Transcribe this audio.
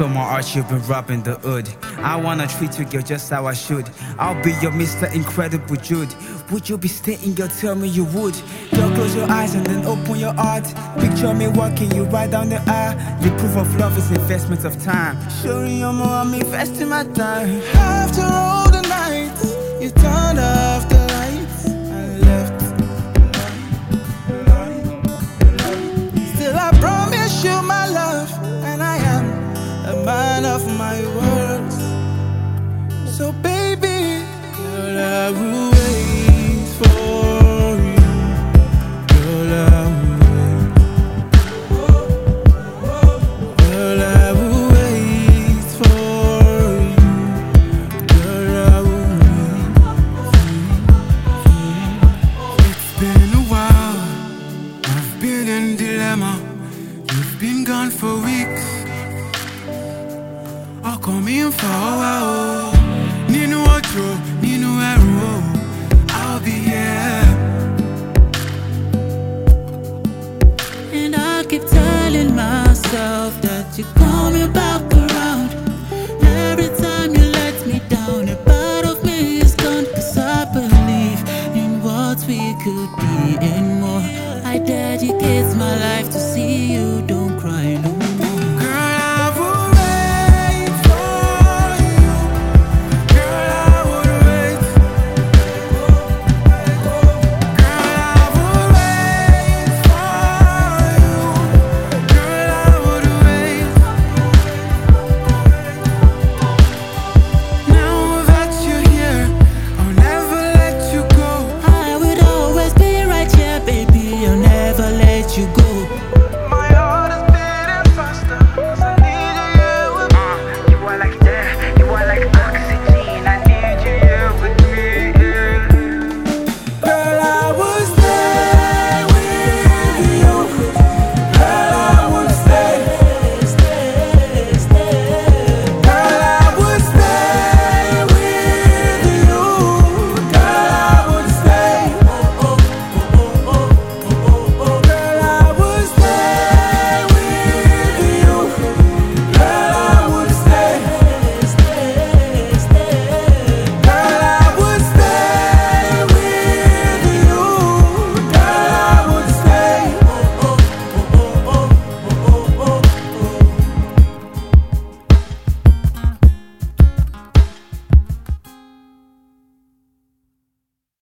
stole my heart, you've been robbing the hood. I wanna treat you, girl, just how I should. I'll be your Mr. Incredible Jude. Would you be staying, girl? Tell me you would. Girl, close your eyes and then open your heart. Picture me walking you right down the aisle. The proof of love is investment of time. Showing you more, I'm investing my time. After all the nights, you turned off the lights and left. Still I promise you my love, and I am a man of my words. So baby, girl, I will wait for you. Girl, I will wait. Girl, I will wait for you. Girl, I will wait for you. It's been a while, I've been in dilemma. You've been gone for weeks. I'll come in for a while. Ninu Ocho, Ninu Eru, I'll be here. And I keep telling myself that you're coming back.